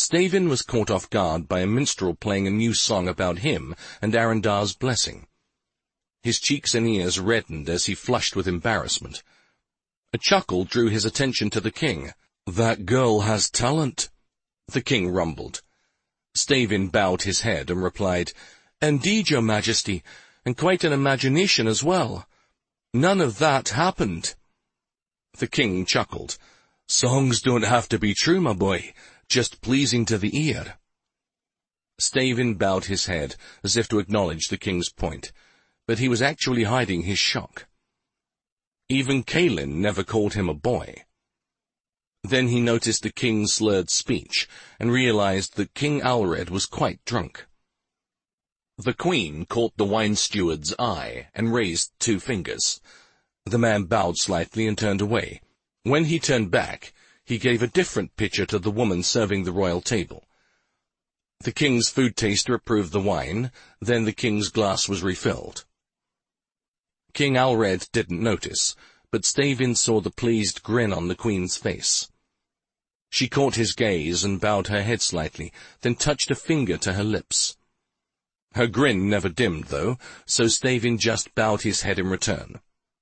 Stavin was caught off guard by a minstrel playing a new song about him and Arendar's blessing. His cheeks and ears reddened as he flushed with embarrassment. A chuckle drew his attention to the king. "That girl has talent," the king rumbled. Stavin bowed his head and replied, "Indeed, your majesty, and quite an imagination as well. None of that happened." The king chuckled. "Songs don't have to be true, my boy, just pleasing to the ear." Stavin bowed his head as if to acknowledge the king's point, but he was actually hiding his shock. Even Kaelin never called him a boy. Then he noticed the king's slurred speech and realized that King Alred was quite drunk. The queen caught the wine steward's eye and raised 2 fingers. The man bowed slightly and turned away. When he turned back, he gave a different picture to the woman serving the royal table. The king's food taster approved the wine, then the king's glass was refilled. King Alred didn't notice, but Stavin saw the pleased grin on the queen's face. She caught his gaze and bowed her head slightly, then touched a finger to her lips. Her grin never dimmed, though, so Stavin just bowed his head in return.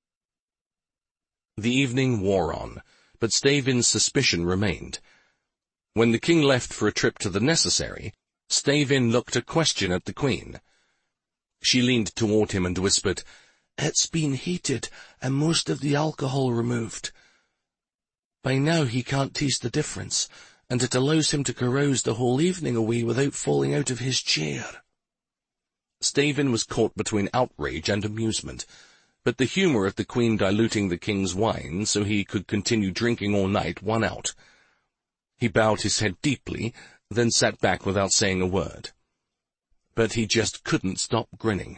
The evening wore on, but Stavin's suspicion remained. When the king left for a trip to the necessary, Stavin looked a question at the queen. She leaned toward him and whispered, "It's been heated and most of the alcohol removed. By now he can't taste the difference, and it allows him to carouse the whole evening away without falling out of his chair." Stavin was caught between outrage and amusement, but the humor of the queen diluting the king's wine so he could continue drinking all night won out. He bowed his head deeply, then sat back without saying a word. But he just couldn't stop grinning.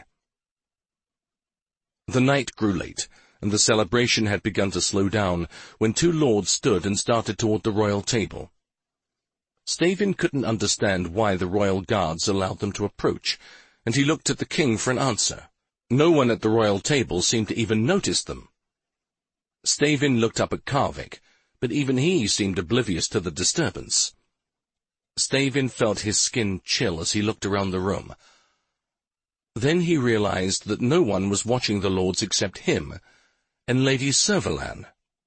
The night grew late, and the celebration had begun to slow down when 2 lords stood and started toward the royal table. Stavin couldn't understand why the royal guards allowed them to approach, and he looked at the king for an answer. No one at the royal table seemed to even notice them. Stavin looked up at Karvik, but even he seemed oblivious to the disturbance. Stavin felt his skin chill as he looked around the room. Then he realized that no one was watching the lords except him and Lady Servalan.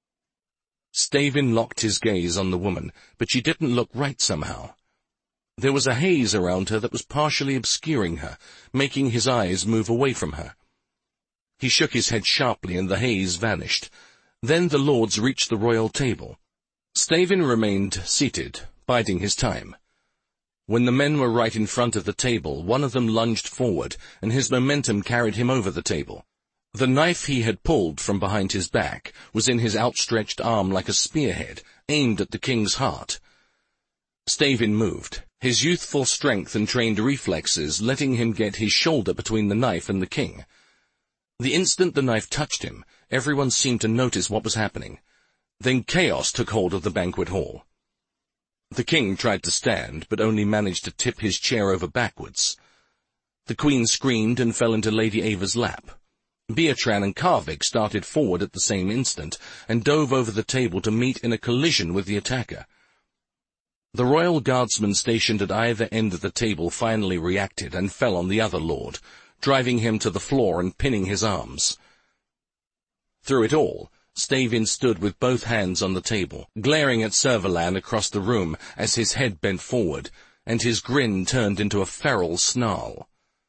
Stavin locked his gaze on the woman, but she didn't look right somehow. There was a haze around her that was partially obscuring her, making his eyes move away from her. He shook his head sharply and the haze vanished. Then the lords reached the royal table. Stavin remained seated, biding his time. When the men were right in front of the table, one of them lunged forward, and his momentum carried him over the table. The knife he had pulled from behind his back was in his outstretched arm like a spearhead, aimed at the king's heart. Stavin moved, his youthful strength and trained reflexes letting him get his shoulder between the knife and the king. The instant the knife touched him, everyone seemed to notice what was happening. Then chaos took hold of the banquet hall. The king tried to stand, but only managed to tip his chair over backwards. The queen screamed and fell into Lady Ava's lap. Beatran and Karvik started forward at the same instant, and dove over the table to meet in a collision with the attacker. The royal guardsman stationed at either end of the table finally reacted and fell on the other lord, driving him to the floor and pinning his arms. Through it all, Stavin stood with both hands on the table, glaring at Servalan across the room as his head bent forward, and his grin turned into a feral snarl.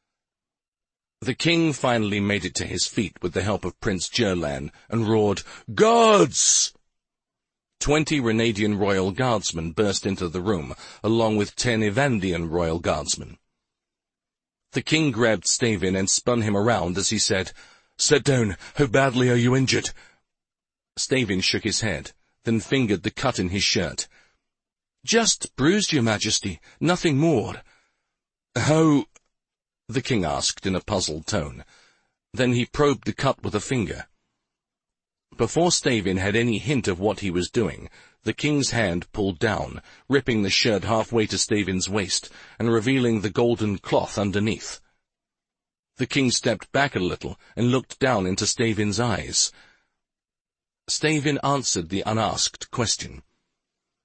The king finally made it to his feet with the help of Prince Jerlan, and roared, "Guards!" 20 Renadian royal guardsmen burst into the room, along with 10 Evandian royal guardsmen. The king grabbed Stavin and spun him around as he said, "Sit down. How badly are you injured?" Stavin shook his head, then fingered the cut in his shirt. "Just bruised, your majesty, nothing more." "How?" the king asked in a puzzled tone. Then he probed the cut with a finger. Before Stavin had any hint of what he was doing, the king's hand pulled down, ripping the shirt halfway to Stavin's waist and revealing the golden cloth underneath. The king stepped back a little and looked down into Stavin's eyes. Stavin answered the unasked question.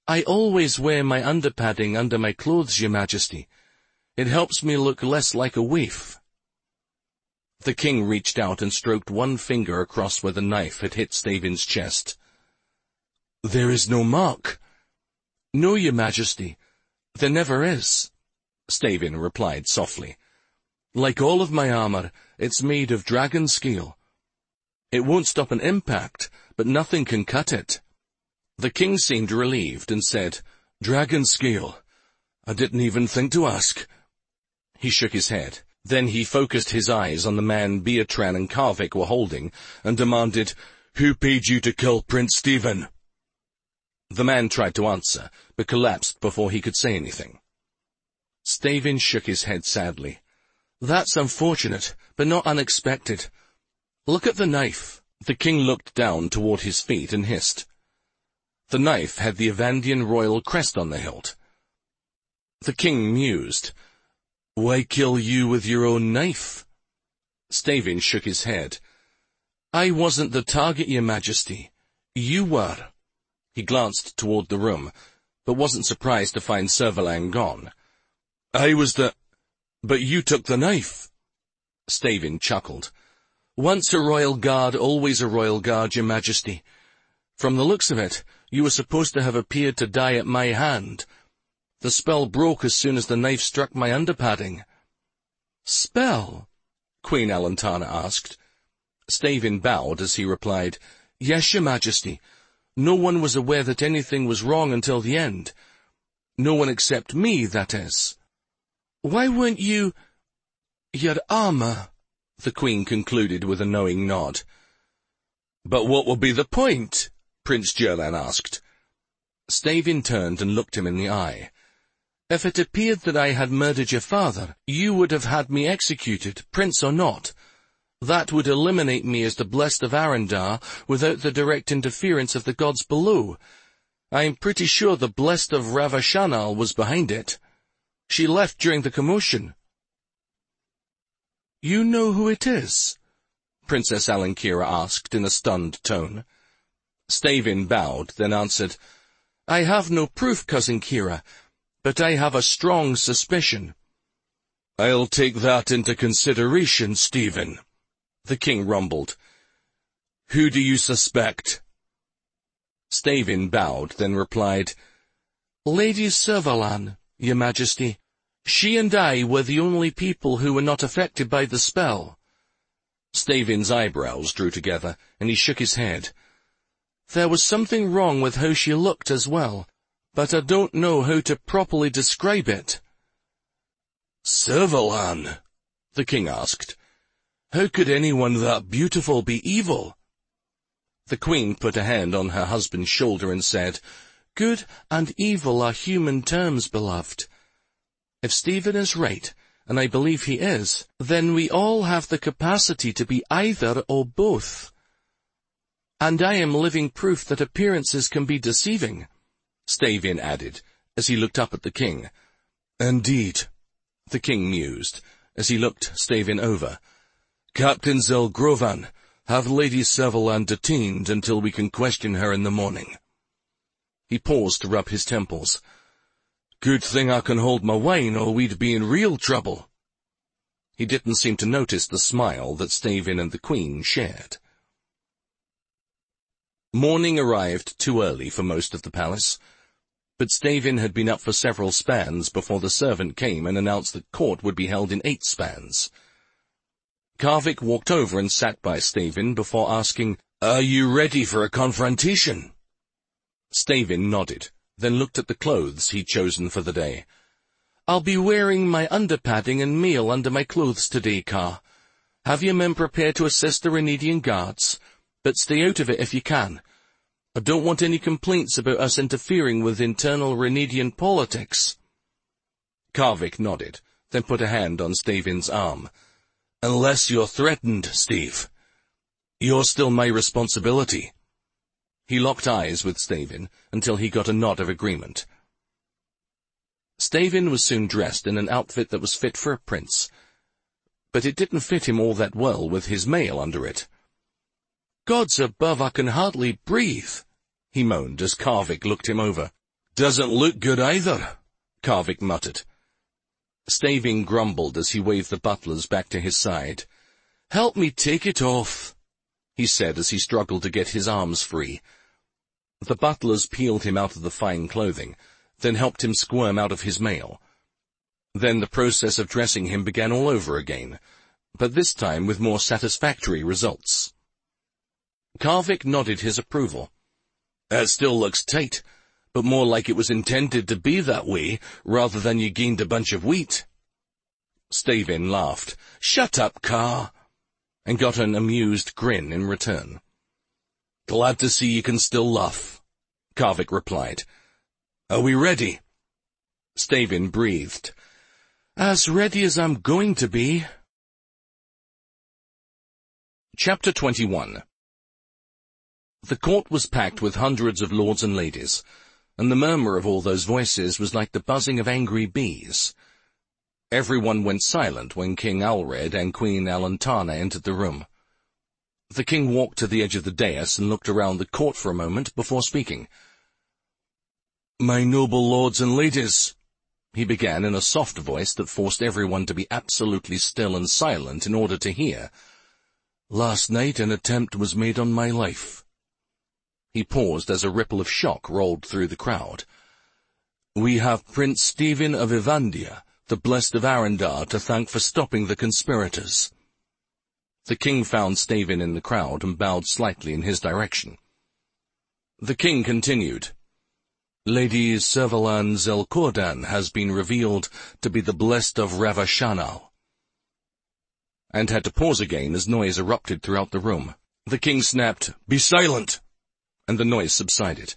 I always wear my underpadding under my clothes, your majesty. It helps me look less like a waif. The king reached out and stroked one finger across where the knife had hit Stephen's chest. There is no mark. No, your majesty, there never is, Stephen replied softly. Like all of my armor, it's made of dragon scale. It won't stop an impact, but nothing can cut it. The king seemed relieved and said, Dragon scale. I didn't even think to ask. He shook his head. Then he focused his eyes on the man Beatran and Karvik were holding and demanded, Who paid you to kill Prince Stephen? The man tried to answer, but collapsed before he could say anything. Stephen shook his head sadly. That's unfortunate, but not unexpected. Look at the knife. The king looked down toward his feet and hissed. The knife had the Avandian royal crest on the hilt. The king mused. Why kill you with your own knife? Stephen shook his head. I wasn't the target, your majesty. You were. He glanced toward the room, but wasn't surprised to find Servalan gone. I was the... But you took the knife. Stephen chuckled. Once a royal guard, always a royal guard, your majesty. From the looks of it, you were supposed to have appeared to die at my hand. The spell broke as soon as the knife struck my underpadding. Spell? Queen Alantana asked. Stephen bowed as he replied, Yes, your majesty. No one was aware that anything was wrong until the end. No one except me, that is. Why weren't you... Your armor, the queen concluded with a knowing nod. But what would be the point? Prince Jerlan asked. Stephen turned and looked him in the eye. If it appeared that I had murdered your father, you would have had me executed, prince or not. That would eliminate me as the blessed of Arendar without the direct interference of the gods below. I am pretty sure the blessed of Ravashanal was behind it. She left during the commotion. You know who it is? Princess Alanquira asked in a stunned tone. Stephen bowed, then answered, I have no proof, Cousin Kira, but I have a strong suspicion. I'll take that into consideration, Stephen, the king rumbled. Who do you suspect? Stephen bowed, then replied, Lady Servalan, your majesty. She and I were the only people who were not affected by the spell. Stephen's eyebrows drew together, and he shook his head. There was something wrong with how she looked as well, but I don't know how to properly describe it. Servalan, the king asked. How could anyone that beautiful be evil? The queen put a hand on her husband's shoulder and said, Good and evil are human terms, beloved. If Stephen is right, and I believe he is, then we all have the capacity to be either or both. And I am living proof that appearances can be deceiving, Stephen added, as he looked up at the king. Indeed, the king mused, as he looked Stephen over. Captain Zelgrovan, have Lady Servalan detained until we can question her in the morning. He paused to rub his temples. Good thing I can hold my wine, or we'd be in real trouble. He didn't seem to notice the smile that Stephen and the queen shared. Morning arrived too early for most of the palace, but Stephen had been up for several spans before the servant came and announced that court would be held in 8 spans. Karvik walked over and sat by Stephen before asking, Are you ready for a confrontation? Stephen nodded, then looked at the clothes he'd chosen for the day. I'll be wearing my underpadding and mail under my clothes today, Kar. Have your men prepared to assist the Renedian guards, but stay out of it if you can. I don't want any complaints about us interfering with internal Renedian politics. Karvik nodded, then put a hand on Stephen's arm. Unless you're threatened, Steve. You're still my responsibility. He locked eyes with Stephen until he got a nod of agreement. Stephen was soon dressed in an outfit that was fit for a prince, but it didn't fit him all that well with his mail under it. Gods above, I can hardly breathe, he moaned as Karvik looked him over. Doesn't look good either, Karvik muttered. Staving grumbled as he waved the butlers back to his side. Help me take it off, he said as he struggled to get his arms free. The butlers peeled him out of the fine clothing, then helped him squirm out of his mail. Then the process of dressing him began all over again, but this time with more satisfactory results. Karvik nodded his approval. That still looks tight, but more like it was intended to be that way, rather than you gained a bunch of wheat. Stavin laughed. Shut up, Kar, and got an amused grin in return. Glad to see you can still laugh, Karvik replied. Are we ready? Stavin breathed. As ready as I'm going to be. Chapter 21. The court was packed with hundreds of lords and ladies, and the murmur of all those voices was like the buzzing of angry bees. Everyone went silent when King Alred and Queen Alantana entered the room. The king walked to the edge of the dais and looked around the court for a moment before speaking. My noble lords and ladies, he began in a soft voice that forced everyone to be absolutely still and silent in order to hear. Last night an attempt was made on my life. He paused as a ripple of shock rolled through the crowd. We have Prince Stephen of Evandia, the Blessed of Arendar, to thank for stopping the conspirators. The king found Stavin in the crowd and bowed slightly in his direction. The king continued. Lady Servalan Zelkordan has been revealed to be the Blessed of Ravashanal. And had to pause again as noise erupted throughout the room. The king snapped, Be silent! And the noise subsided.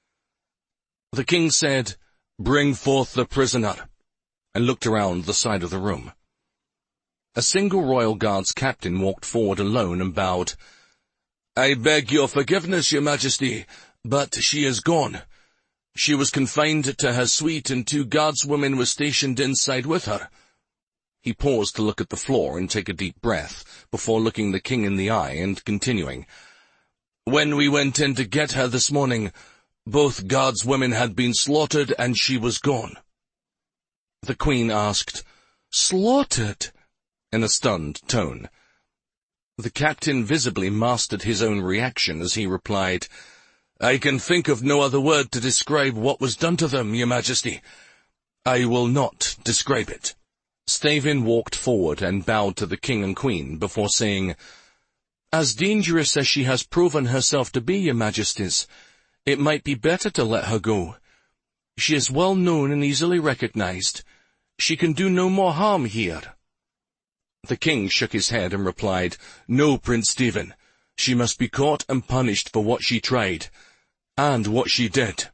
The king said, Bring forth the prisoner, and looked around the side of the room. A single Royal Guards captain walked forward alone and bowed. I beg your forgiveness, your majesty, but she is gone. She was confined to her suite and 2 guardswomen were stationed inside with her. He paused to look at the floor and take a deep breath, before looking the king in the eye and continuing. When we went in to get her this morning, both guardswomen had been slaughtered and she was gone. The queen asked, Slaughtered? In a stunned tone. The captain visibly mastered his own reaction as he replied, I can think of no other word to describe what was done to them, your majesty. I will not describe it. Stavin walked forward and bowed to the king and queen before saying, As dangerous as she has proven herself to be, your majesties, it might be better to let her go. She is well known and easily recognized. She can do no more harm here. The king shook his head and replied, No, Prince Stephen. She must be caught and punished for what she tried, and what she did.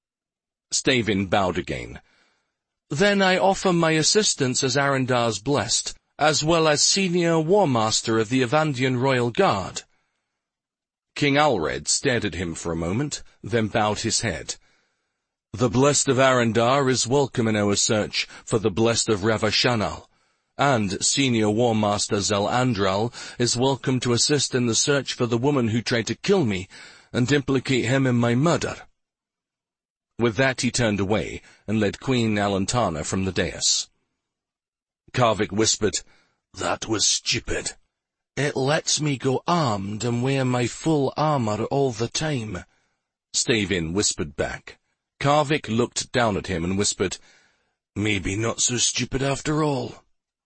Stavin bowed again. Then I offer my assistance as Arendar's blessed, as well as senior war master of the Evandian Royal Guard. King Alred stared at him for a moment, then bowed his head. The Blessed of Arendar is welcome in our search for the Blessed of Ravashanal, and Senior War Master Zel-Andral is welcome to assist in the search for the woman who tried to kill me and implicate him in my murder. With that he turned away and led Queen Alantana from the dais. Karvik whispered, That was stupid. It lets me go armed and wear my full armor all the time. Stavin whispered back. Karvik looked down at him and whispered, Maybe not so stupid after all.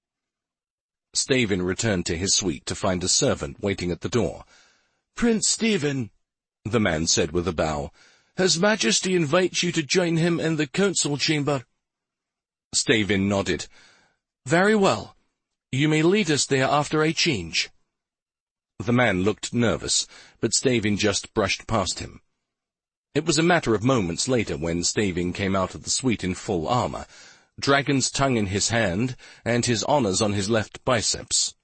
Stavin returned to his suite to find a servant waiting at the door. Prince Stephen, the man said with a bow, His Majesty invites you to join him in the council chamber. Stavin nodded. Very well. You may lead us there after I change. The man looked nervous, but Stavin just brushed past him. It was a matter of moments later when Stavin came out of the suite in full armor, dragon's tongue in his hand, and his honors on his left biceps.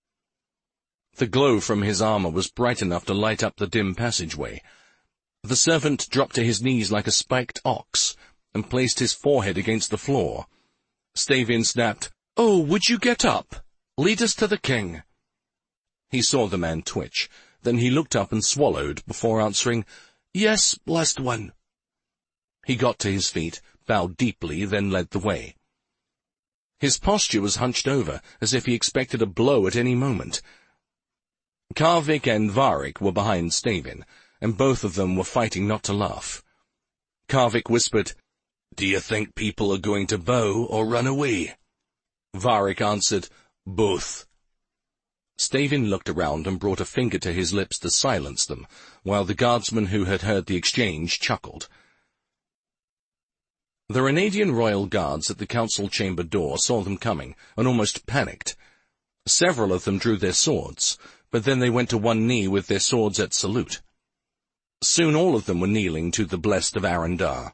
The glow from his armor was bright enough to light up the dim passageway. The servant dropped to his knees like a spiked ox, and placed his forehead against the floor. Stavin snapped, Oh, would you get up? Lead us to the king. He saw the man twitch, then he looked up and swallowed before answering, Yes, blessed one. He got to his feet, bowed deeply, then led the way. His posture was hunched over, as if he expected a blow at any moment. Kavik and Varik were behind Stavin, and both of them were fighting not to laugh. Kavik whispered, "Do you think people are going to bow or run away?" Varik answered, "Both." Stavin looked around and brought a finger to his lips to silence them, while the guardsman who had heard the exchange chuckled. The Renadian royal guards at the council chamber door saw them coming, and almost panicked. Several of them drew their swords, but then they went to one knee with their swords at salute. Soon all of them were kneeling to the blessed of Arundar.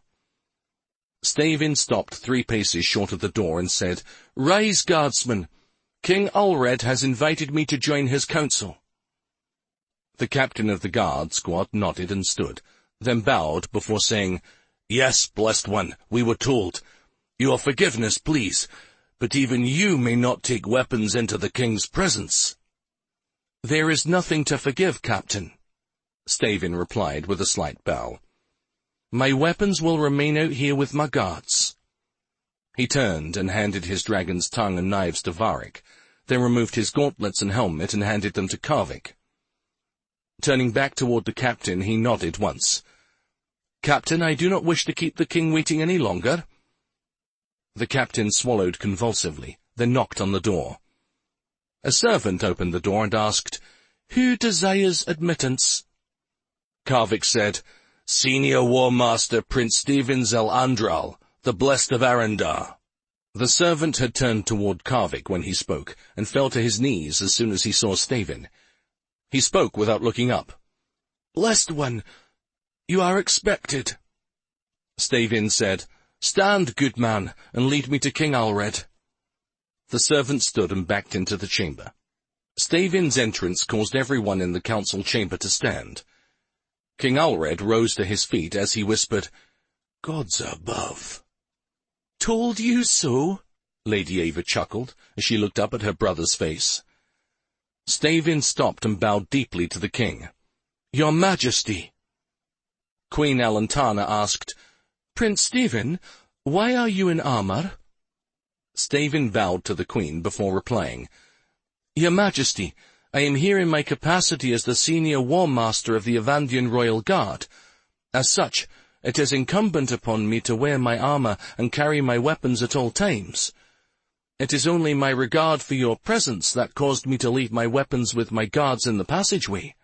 Stavin stopped 3 paces short of the door and said, "Rise, guardsmen! King Ulred has invited me to join his council." The captain of the guard squad nodded and stood, then bowed before saying, "Yes, blessed one, we were told. Your forgiveness, please, but even you may not take weapons into the king's presence." "There is nothing to forgive, Captain," Stavin replied with a slight bow. "My weapons will remain out here with my guards." He turned and handed his dragon's tongue and knives to Varik, then removed his gauntlets and helmet and handed them to Kavik. Turning back toward the captain, he nodded once. "Captain, I do not wish to keep the king waiting any longer." The captain swallowed convulsively, then knocked on the door. A servant opened the door and asked, "Who desires admittance?" Kavik said, "Senior War Master Prince Stavin Zel-Andral, the blessed of Arundar." The servant had turned toward Kavik when he spoke, and fell to his knees as soon as he saw Stavin. He spoke without looking up. "Blessed one, you are expected." Stavin said, "Stand, good man, and lead me to King Ulred." The servant stood and backed into the chamber. Stavin's entrance caused everyone in the council chamber to stand. King Ulred rose to his feet as he whispered, "Gods above." "Told you so?" Lady Ava chuckled as she looked up at her brother's face. Stavin stopped and bowed deeply to the king. "Your Majesty." Queen Alantana asked, "Prince Stavin, why are you in armor?" Stavin bowed to the queen before replying, "Your Majesty, I am here in my capacity as the senior war master of the Avandian Royal Guard. As such, it is incumbent upon me to wear my armor and carry my weapons at all times. It is only my regard for your presence that caused me to leave my weapons with my guards in the passageway."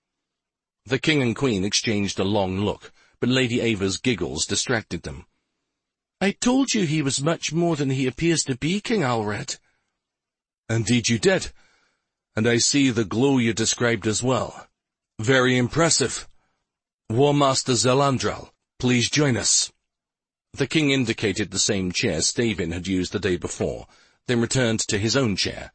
The king and queen exchanged a long look, but Lady Ava's giggles distracted them. "I told you he was much more than he appears to be, King Ulred." "Indeed you did, and I see the glow you described as well. Very impressive. War Master Zel-Andral, please join us." The king indicated the same chair Stavin had used the day before, then returned to his own chair.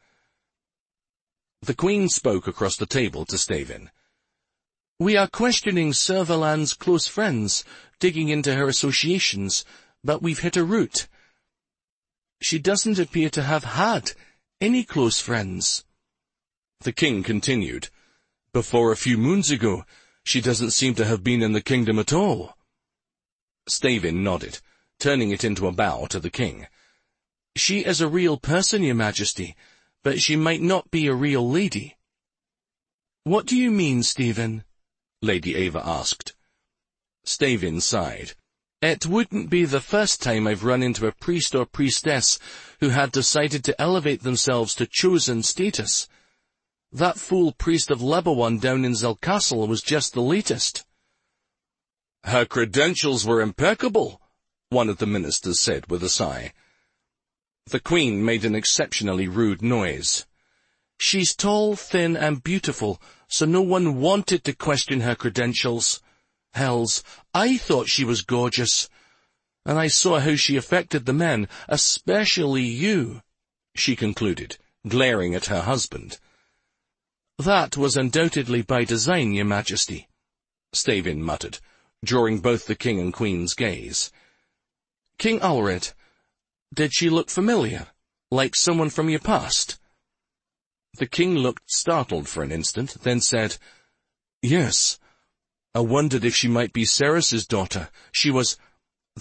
The queen spoke across the table to Stavin. "We are questioning Servalan's close friends, digging into her associations, but we've hit a root. She doesn't appear to have had any close friends." The king continued, "Before a few moons ago, she doesn't seem to have been in the kingdom at all." Stavin nodded, turning it into a bow to the king. "She is a real person, Your Majesty, but she might not be a real lady." "What do you mean, Stavin?" Lady Ava asked. Stavin sighed. "It wouldn't be the first time I've run into a priest or priestess who had decided to elevate themselves to chosen status. That fool priest of Lebawan down in Zelkasl was just the latest." "Her credentials were impeccable," one of the ministers said with a sigh. The queen made an exceptionally rude noise. "She's tall, thin, and beautiful, so no one wanted to question her credentials. Hells, I thought she was gorgeous. And I saw how she affected the men, especially you," she concluded, glaring at her husband. "That was undoubtedly by design, Your Majesty," Stavin muttered, drawing both the king and queen's gaze. "King Ulred, did she look familiar, like someone from your past?" The king looked startled for an instant, then said, "Yes. I wondered if she might be Cerys's daughter. She was—"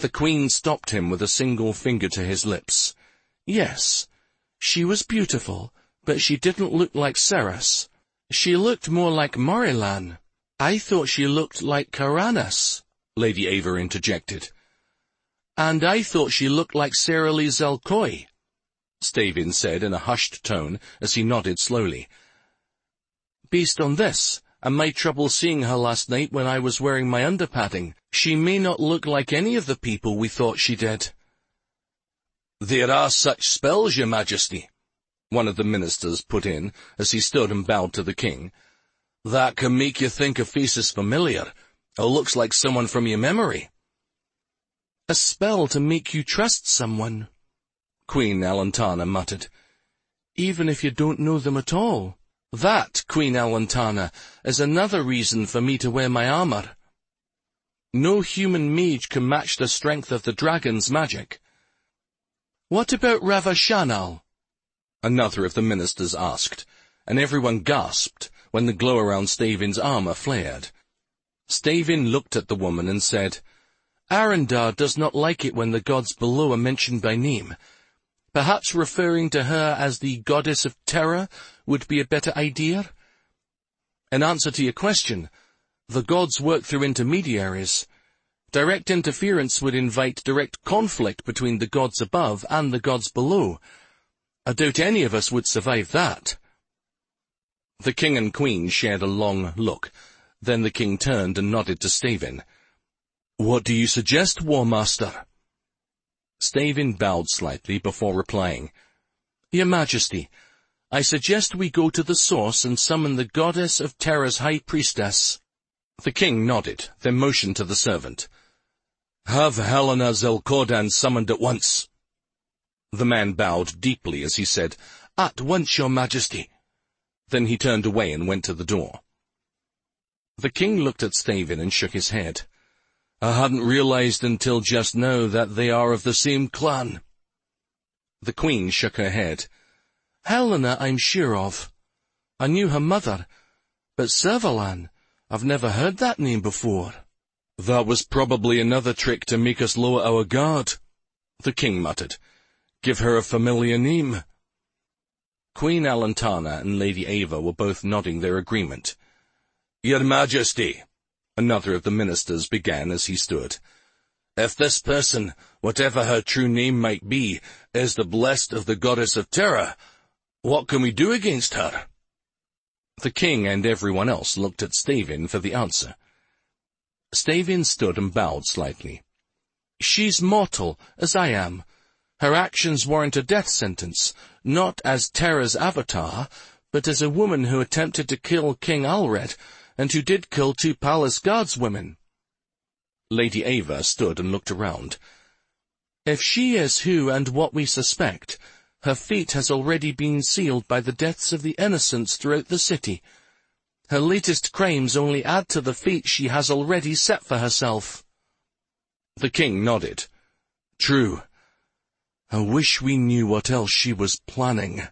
The queen stopped him with a single finger to his lips. Yes, she was beautiful, but she didn't look like Ceres. She looked more like Morilan. I thought she looked like Caranus, Lady Ava interjected. And I thought she looked like Cerily Zelkoi, Stavin said in a hushed tone as he nodded slowly. Based on this, and my trouble seeing her last night when I was wearing my underpadding, she may not look like any of the people we thought she did. There are such spells, Your Majesty, one of the ministers put in as he stood and bowed to the king, that can make you think a face is familiar, or looks like someone from your memory. A spell to make you trust someone, Queen Alantana muttered, even if you don't know them at all. That, Queen Alantana, is another reason for me to wear my armor. No human mage can match the strength of the dragon's magic. What about Ravashanal? Another of the ministers asked, and everyone gasped when the glow around Stavin's armor flared. Stavin looked at the woman and said, Arendar does not like it when the gods below are mentioned by name. Perhaps referring to her as the goddess of terror would be a better idea? In answer to your question, the gods work through intermediaries. Direct interference would invite direct conflict between the gods above and the gods below. I doubt any of us would survive that. The king and queen shared a long look. Then the king turned and nodded to Stavin. What do you suggest, War Master? Stavin bowed slightly before replying. Your Majesty, I suggest we go to the source and summon the goddess of terror's high priestess. The king nodded, then motioned to the servant. Have Helena Zelkordan summoned at once. The man bowed deeply as he said, At once, Your Majesty. Then he turned away and went to the door. The king looked at Stavin and shook his head. I hadn't realized until just now that they are of the same clan. The queen shook her head. Helena I'm sure of. I knew her mother, but Servalan, I've never heard that name before. That was probably another trick to make us lower our guard, the king muttered. Give her a familiar name. Queen Alantana and Lady Ava were both nodding their agreement. Your Majesty, another of the ministers began as he stood. If this person, whatever her true name might be, is the blessed of the goddess of terror, what can we do against her? The king and everyone else looked at Stavin for the answer. Stavin stood and bowed slightly. She's mortal, as I am. Her actions warrant a death sentence, not as Terra's avatar, but as a woman who attempted to kill King Alred, and who did kill 2 palace guardswomen. Lady Ava stood and looked around. If she is who and what we suspect, her fate has already been sealed by the deaths of the innocents throughout the city. Her latest crimes only add to the fate she has already set for herself. The king nodded. True. I wish we knew what else she was planning.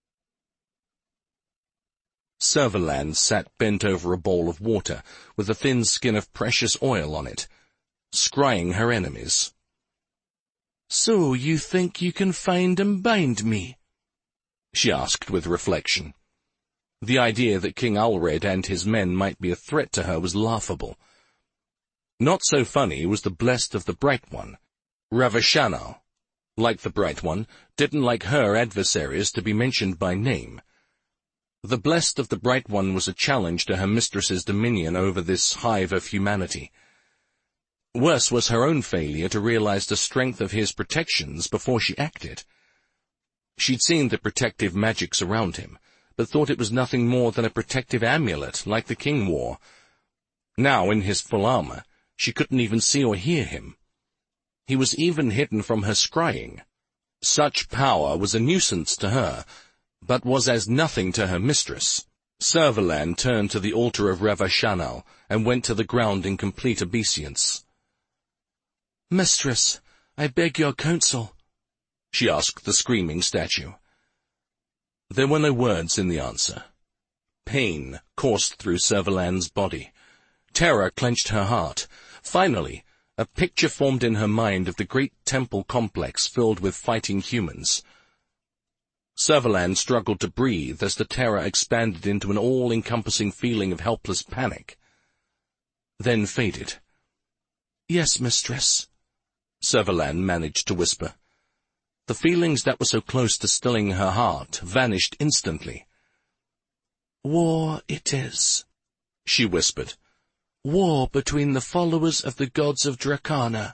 Servalan sat bent over a bowl of water with a thin skin of precious oil on it, scrying her enemies. So you think you can find and bind me? She asked with reflection. The idea that King Alred and his men might be a threat to her was laughable. Not so funny was the blessed of the Bright One. Ravashanal, like the Bright One, didn't like her adversaries to be mentioned by name. The blessed of the Bright One was a challenge to her mistress's dominion over this hive of humanity. Worse was her own failure to realize the strength of his protections before she acted. She'd seen the protective magics around him, but thought it was nothing more than a protective amulet like the king wore. Now, in his full armor, she couldn't even see or hear him. He was even hidden from her scrying. Such power was a nuisance to her, but was as nothing to her mistress. Servalan turned to the altar of Ravashanal and went to the ground in complete obeisance. Mistress, I beg your counsel, she asked the screaming statue. There were no words in the answer. Pain coursed through Servalan's body. Terror clenched her heart. Finally, A picture formed in her mind of the great temple complex filled with fighting humans. Servalan struggled to breathe as the terror expanded into an all-encompassing feeling of helpless panic. Then faded. "Yes, mistress," Servalan managed to whisper. The feelings that were so close to stilling her heart vanished instantly. "War it is," she whispered. "War between the followers of the gods of Dracana."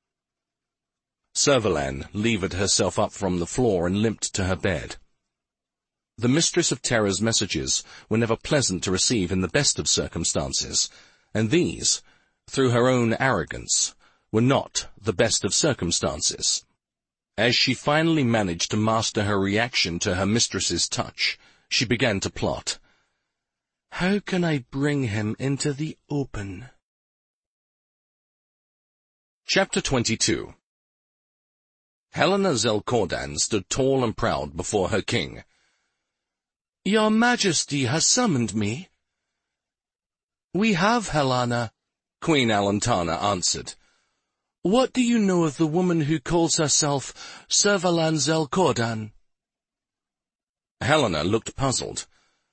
Servalan levered herself up from the floor and limped to her bed. The Mistress of Terror's messages were never pleasant to receive in the best of circumstances, and these, through her own arrogance, were not the best of circumstances. As she finally managed to master her reaction to her mistress's touch, she began to plot. How can I bring him into the open? Chapter 22. Helena Zelkordan stood tall and proud before her king. "Your Majesty has summoned me." "We have, Helena," Queen Alantana answered. "What do you know of the woman who calls herself Servalan Zelkordan?" Helena looked puzzled.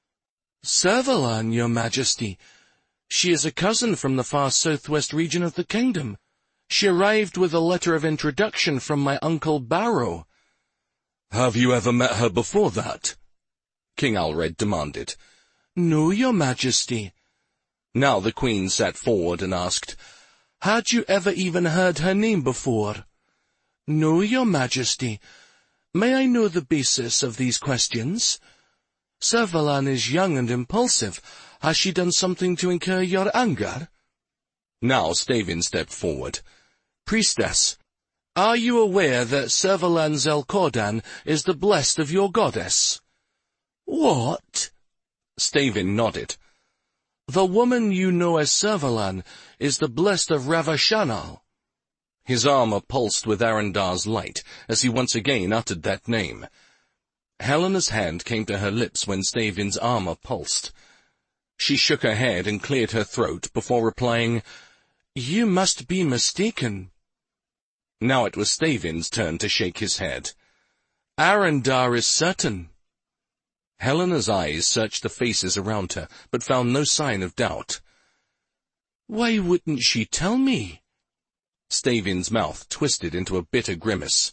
"Servalan, Your Majesty. She is a cousin from the far southwest region of the kingdom. She arrived with a letter of introduction from my uncle Barrow." "Have you ever met her before that?" King Alred demanded. "No, Your Majesty." Now the Queen sat forward and asked, "Had you ever even heard her name before?" "No, Your Majesty. May I know the basis of these questions? Servalan is young and impulsive. Has she done something to incur your anger?" Now Stavin stepped forward. "Priestess, are you aware that Servalan Zelkordan is the blessed of your goddess?" "What?" Stavin nodded. "The woman you know as Servalan is the blessed of Ravashanal." His armor pulsed with Arendar's light as he once again uttered that name. Helena's hand came to her lips when Stavin's armor pulsed. She shook her head and cleared her throat before replying, "You must be mistaken." Now it was Stavin's turn to shake his head. "Arendar is certain." Helena's eyes searched the faces around her, but found no sign of doubt. "Why wouldn't she tell me?" Stavin's mouth twisted into a bitter grimace.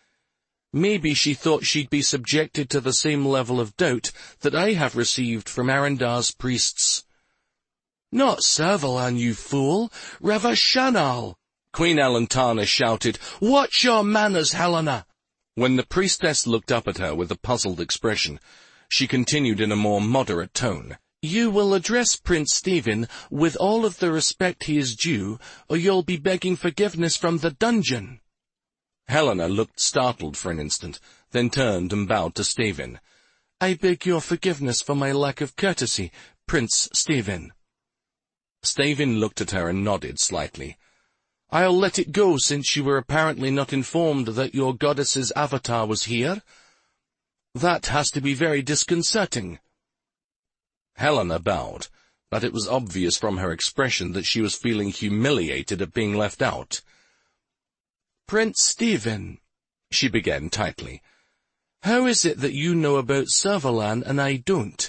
"Maybe she thought she'd be subjected to the same level of doubt that I have received from Arendar's priests." "Not Servalan, you fool! Ravashanal!" Queen Alantana shouted. "Watch your manners, Helena!" When the priestess looked up at her with a puzzled expression, she continued in a more moderate tone. "You will address Prince Stavin with all of the respect he is due, or you'll be begging forgiveness from the dungeon." Helena looked startled for an instant, then turned and bowed to Stavin. "I beg your forgiveness for my lack of courtesy, Prince Stavin." Stavin looked at her and nodded slightly. "I'll let it go since you were apparently not informed that your goddess's avatar was here. That has to be very disconcerting." Helena bowed, but it was obvious from her expression that she was feeling humiliated at being left out. "Prince Stavin," she began tightly, "how is it that you know about Servalan and I don't?"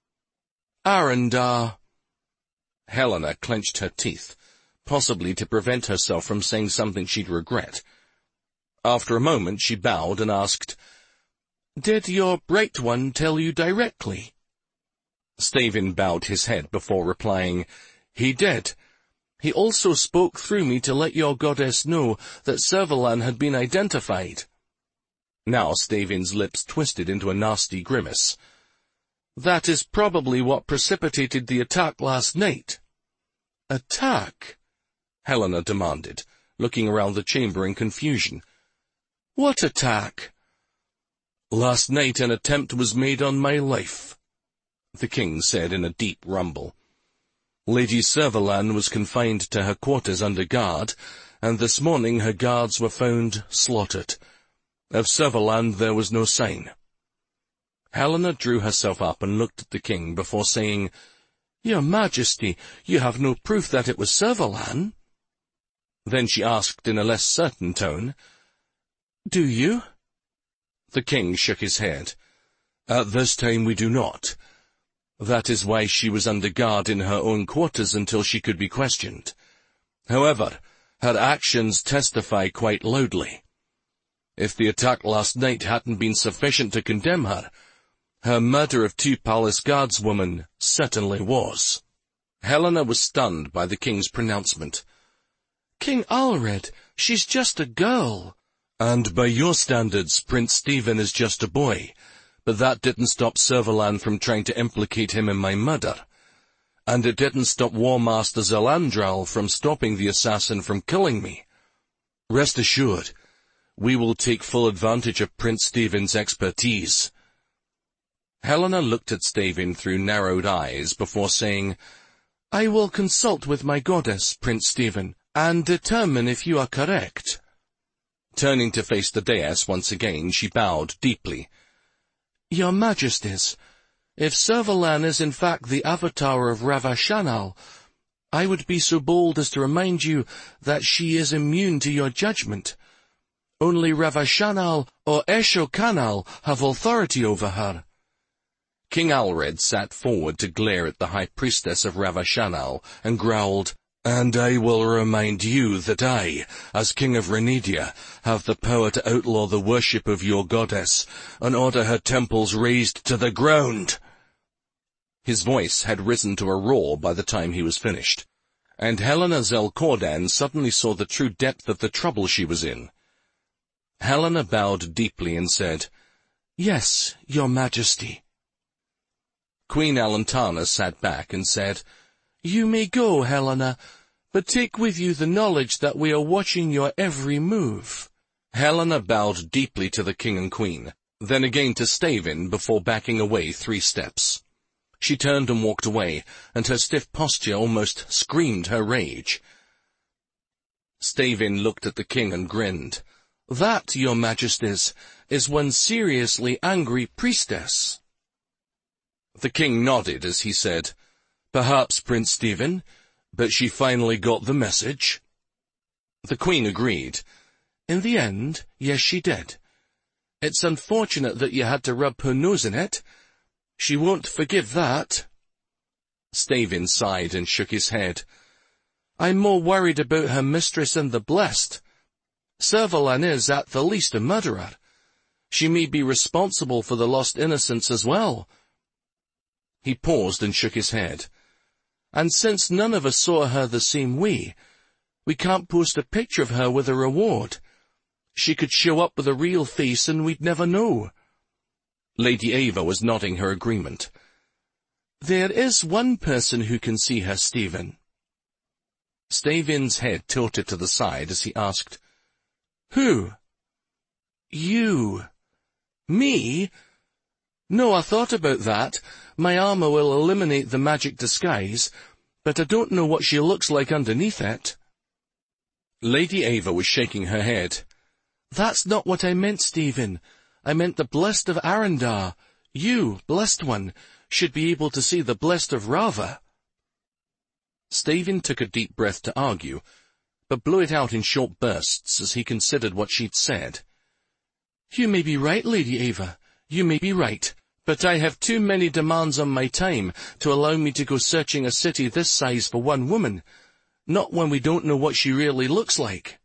"Arendar." Helena clenched her teeth, possibly to prevent herself from saying something she'd regret. After a moment she bowed and asked, "Did your Bright One tell you directly?" Stavin bowed his head before replying, "He did. He also spoke through me to let your goddess know that Servalan had been identified." Now Stavin's lips twisted into a nasty grimace. "That is probably what precipitated the attack last night." "Attack?" Helena demanded, looking around the chamber in confusion. "What attack?" "Last night an attempt was made on my life," the king said in a deep rumble. "Lady Servalan was confined to her quarters under guard, and this morning her guards were found slaughtered. Of Servalan there was no sign." Helena drew herself up and looked at the king before saying, "Your Majesty, you have no proof that it was Servalan?" Then she asked in a less certain tone, "Do you?" The king shook his head. "At this time we do not. That is why she was under guard in her own quarters until she could be questioned. However, her actions testify quite loudly. If the attack last night hadn't been sufficient to condemn her, her murder of 2 palace guardswomen certainly was." Helena was stunned by the king's pronouncement. "King Alred, she's just a girl." "And by your standards, Prince Stephen is just a boy. But that didn't stop Servalan from trying to implicate him in my murder. And it didn't stop War Master Zelandral from stopping the assassin from killing me. Rest assured, we will take full advantage of Prince Stephen's expertise." Helena looked at Stephen through narrowed eyes before saying, "I will consult with my goddess, Prince Stephen, and determine if you are correct." Turning to face the dais once again, she bowed deeply. "Your Majesties, if Servalan is in fact the avatar of Ravashanal, I would be so bold as to remind you that she is immune to your judgment. Only Ravashanal or Eshokanal have authority over her." King Alred sat forward to glare at the high priestess of Ravashanal and growled, "And I will remind you that I, as King of Renedia, have the power to outlaw the worship of your goddess and order her temples razed to the ground." His voice had risen to a roar by the time he was finished, and Helena Zelkordan suddenly saw the true depth of the trouble she was in. Helena bowed deeply and said, "Yes, Your Majesty." Queen Alantana sat back and said, "You may go, Helena, but take with you the knowledge that we are watching your every move." Helena bowed deeply to the king and queen, then again to Stephen before backing away 3 steps. She turned and walked away, and her stiff posture almost screamed her rage. Stephen looked at the king and grinned. "That, Your Majesties, is one seriously angry priestess." The king nodded as he said, "Perhaps, Prince Stephen, but she finally got the message." The queen agreed. "In the end, yes, she did. It's unfortunate that you had to rub her nose in it. She won't forgive that." Stephen sighed and shook his head. "I'm more worried about her mistress and the blessed. Servalan is, at the least, a murderer. She may be responsible for the lost innocents as well." He paused and shook his head. "And since none of us saw her the same way, we can't post a picture of her with a reward. She could show up with a real face and we'd never know." Lady Ava was nodding her agreement. "There is one person who can see her, Stephen." Stephen's head tilted to the side as he asked, "Who?" "You." "Me? No, I thought about that. My armor will eliminate the magic disguise, but I don't know what she looks like underneath it." Lady Ava was shaking her head. "That's not what I meant, Stephen. I meant the blessed of Arendar. You, blessed one, should be able to see the blessed of Rava." Stephen took a deep breath to argue, but blew it out in short bursts as he considered what she'd said. "You may be right, Lady Ava. You may be right. But I have too many demands on my time to allow me to go searching a city this size for one woman, not when we don't know what she really looks like."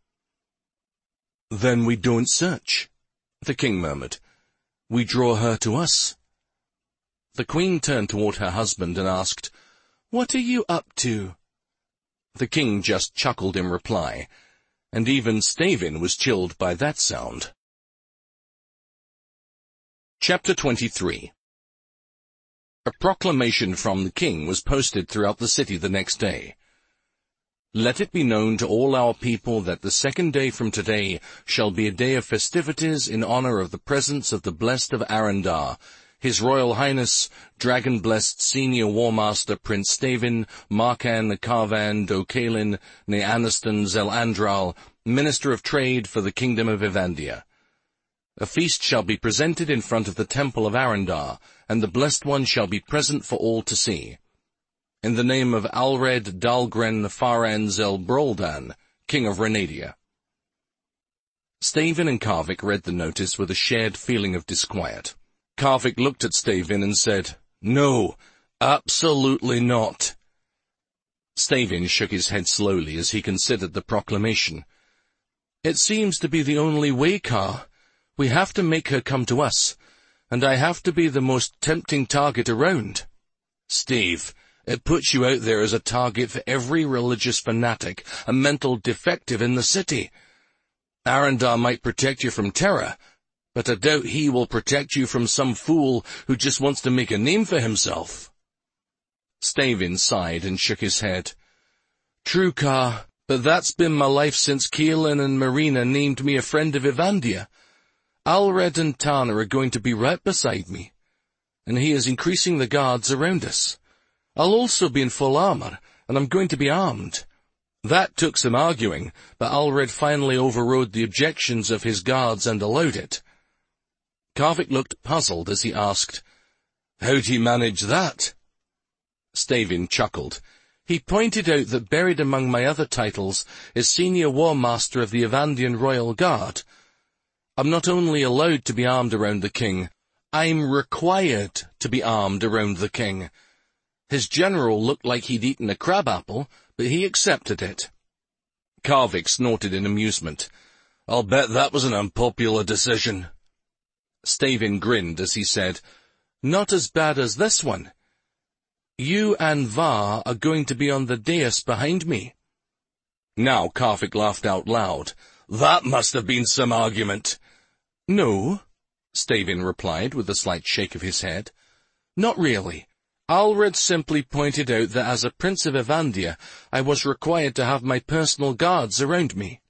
"Then we don't search," the king murmured. "We draw her to us." The queen turned toward her husband and asked, "What are you up to?" The king just chuckled in reply, and even Stephen was chilled by that sound. Chapter 23. A proclamation from the king was posted throughout the city the next day. "Let it be known to all our people that the 2nd day from today shall be a day of festivities in honor of the presence of the blessed of Arendar, His Royal Highness, Dragon-blessed Senior War Master Prince Stephen, Markan Karvan Dokalin Neaniston Zelandral, Minister of Trade for the Kingdom of Evandia. A feast shall be presented in front of the Temple of Arendar, and the Blessed One shall be present for all to see. In the name of Alred Dahlgren Faran Zelbroldan, king of Renadia. Stavin and Karvik read the notice with a shared feeling of disquiet. Karvik looked at Stavin and said, "No, absolutely not." Stavin shook his head slowly as he considered the proclamation. "It seems to be the only way, Kar. We have to make her come to us, and I have to be the most tempting target around." "Steve, it puts you out there as a target for every religious fanatic and mental defective in the city. Arundel might protect you from terror, but I doubt he will protect you from some fool who just wants to make a name for himself." Stavin sighed and shook his head. "True, Kar, but that's been my life since Keelan and Marina named me a friend of Evandia. Alred and Tana are going to be right beside me, and he is increasing the guards around us. I'll also be in full armor, and I'm going to be armed." That took some arguing, but Alred finally overrode the objections of his guards and allowed it. Karvik looked puzzled as he asked, "How'd he manage that?" Stavin chuckled. He pointed out that buried among my other titles is Senior War Master of the Evandian Royal Guard. I'm not only allowed to be armed around the king, I'm required to be armed around the king. His general looked like he'd eaten a crabapple, but he accepted it. Karvik snorted in amusement. "I'll bet that was an unpopular decision." Stavin grinned as he said, "Not as bad as this one. You and Var are going to be on the dais behind me." Now Karvik laughed out loud. "That must have been some argument." "No," Stavin replied with a slight shake of his head. "Not really. Alred simply pointed out that as a Prince of Evandia, I was required to have my personal guards around me."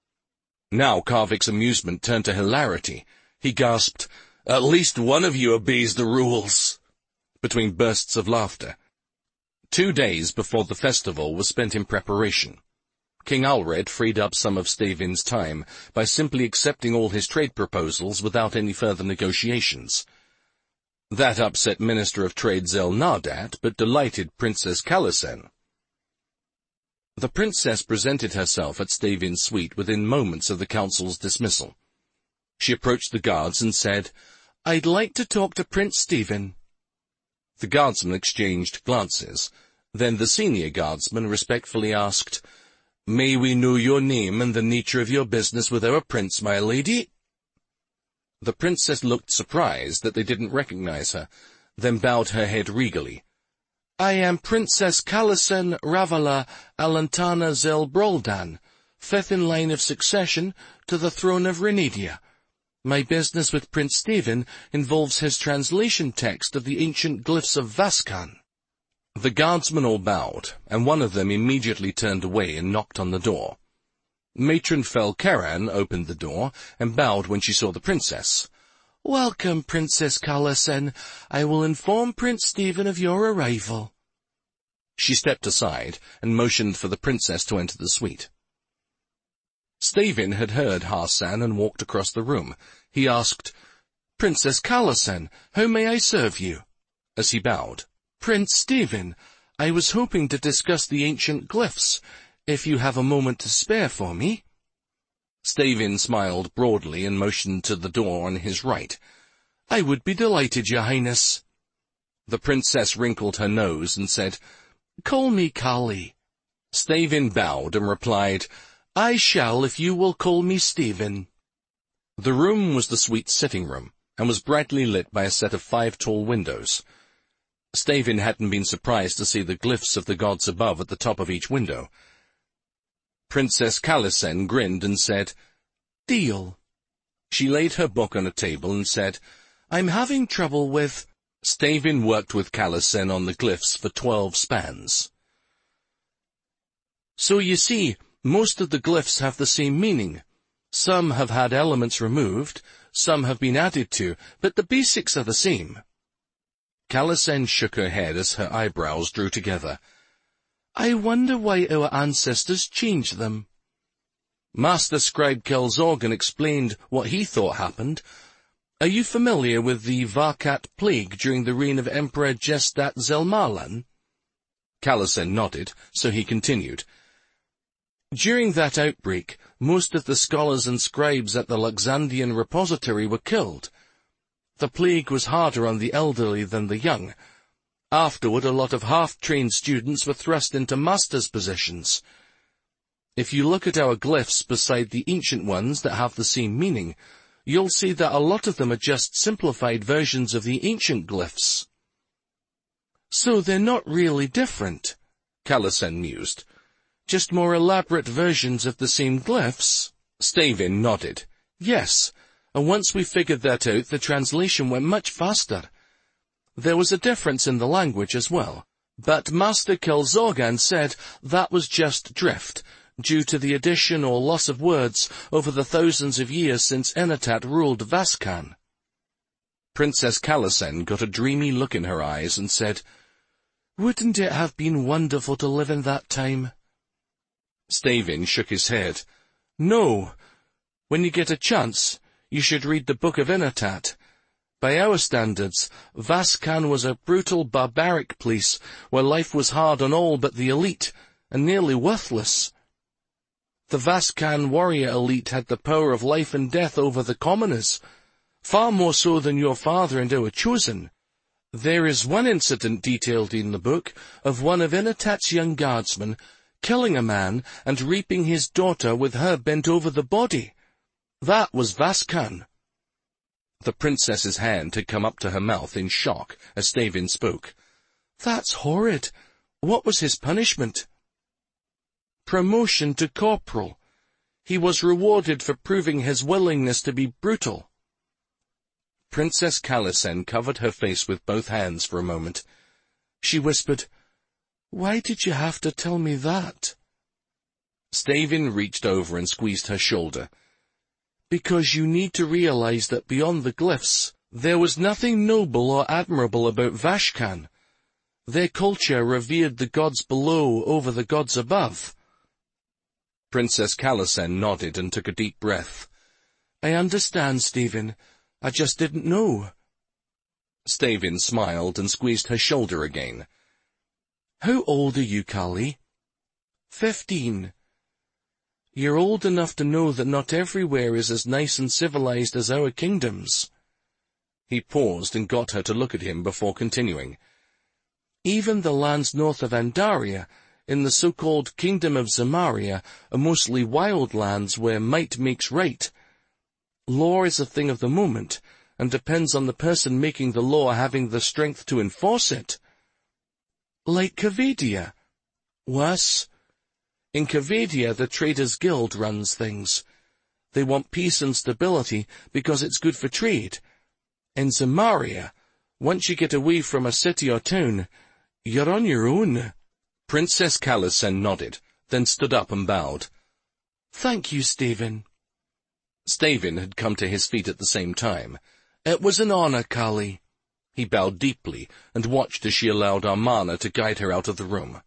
Now Karvik's amusement turned to hilarity. He gasped, "At least one of you obeys the rules," between bursts of laughter. 2 days before the festival was spent in preparation. King Alred freed up some of Stavin's time by simply accepting all his trade proposals without any further negotiations. That upset Minister of Trade Zelnadat, but delighted Princess Kalisen. The princess presented herself at Stavin's suite within moments of the council's dismissal. She approached the guards and said, "I'd like to talk to Prince Stavin." The guardsmen exchanged glances. Then the senior guardsman respectfully asked, "May we know your name and the nature of your business with our prince, my lady?" The princess looked surprised that they didn't recognize her, then bowed her head regally. "I am Princess Kalisen Ravala Alantana Zelbroldan, 5th in line of succession to the throne of Renadia. My business with Prince Stavin involves his translation text of the ancient glyphs of Vaskan." The guardsmen all bowed, and one of them immediately turned away and knocked on the door. Matron Felkeran opened the door and bowed when she saw the princess. "Welcome, Princess Kalisen. I will inform Prince Stavin of your arrival." She stepped aside and motioned for the princess to enter the suite. Stavin had heard Harsan and walked across the room. He asked, "Princess Kalisen, how may I serve you?" as he bowed. "Prince Stavin, I was hoping to discuss the ancient glyphs, if you have a moment to spare for me." Stavin smiled broadly and motioned to the door on his right. "I would be delighted, Your Highness." The princess wrinkled her nose and said, "Call me Kali." Stavin bowed and replied, "I shall if you will call me Stavin." The room was the suite sitting room, and was brightly lit by a set of 5 tall windows. Stavin hadn't been surprised to see the glyphs of the gods above at the top of each window. Princess Kalisen grinned and said, "Deal." She laid her book on a table and said, "I'm having trouble with—" Stavin worked with Kalisen on the glyphs for 12 spans. "So you see, most of the glyphs have the same meaning. Some have had elements removed, some have been added to, but the basics are the same." Kalisen shook her head as her eyebrows drew together. "I wonder why our ancestors changed them." Master Scribe Kelzorgan explained what he thought happened. "Are you familiar with the Varkat plague during the reign of Emperor Jestat Zelmalan?" Kalisen nodded, so he continued. During that outbreak, most of the scholars and scribes at the Luxandian repository were killed. The plague was harder on the elderly than the young. Afterward, a lot of half-trained students were thrust into master's positions. If you look at our glyphs beside the ancient ones that have the same meaning, you'll see that a lot of them are just simplified versions of the ancient glyphs. So they're not really different, Callisen mused. Just more elaborate versions of the same glyphs? Stavin nodded. Yes, and once we figured that out, the translation went much faster. There was a difference in the language as well, but Master Kelzorgan said that was just drift, due to the addition or loss of words over the thousands of years since Enetat ruled Vascan. Princess Callisen got a dreamy look in her eyes and said, "Wouldn't it have been wonderful to live in that time?" Stavin shook his head. "No. When you get a chance, you should read the Book of Enetat. By our standards, Vascan was a brutal, barbaric place where life was hard on all but the elite, and nearly worthless. The Vascan warrior elite had the power of life and death over the commoners, far more so than your father and our chosen. There is one incident detailed in the book of one of Enetat's young guardsmen killing a man and raping his daughter with her bent over the body. That was Vascan." The princess's hand had come up to her mouth in shock as Stavin spoke. "That's horrid. What was his punishment?" "Promotion to corporal. He was rewarded for proving his willingness to be brutal." Princess Callisen covered her face with both hands for a moment. She whispered, "Why did you have to tell me that?" Stavin reached over and squeezed her shoulder. "Because you need to realize that beyond the glyphs, there was nothing noble or admirable about Vashkan. Their culture revered the gods below over the gods above." Princess Callisen nodded and took a deep breath. "I understand, Stavin. I just didn't know." Stavin smiled and squeezed her shoulder again. "How old are you, Callie?" 15. You're old enough to know that not everywhere is as nice and civilized as our kingdoms." He paused and got her to look at him before continuing. "Even the lands north of Andaria, in the so-called Kingdom of Zamaria, are mostly wild lands where might makes right. Law is a thing of the moment, and depends on the person making the law having the strength to enforce it." "Like Cavadia?" "Worse. In Cavadia, the Traders' Guild runs things. They want peace and stability because it's good for trade. In Zamaria, once you get away from a city or town, you're on your own." Princess Callisen nodded, then stood up and bowed. "Thank you, Stavin." Stavin had come to his feet at the same time. "It was an honor, Callie." He bowed deeply and watched as she allowed Armana to guide her out of the room.